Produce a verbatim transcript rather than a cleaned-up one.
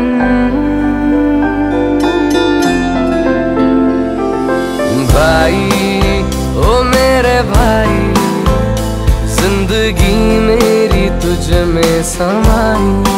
भाई ओ मेरे भाई, जिंदगी मेरी तुझ में समाई।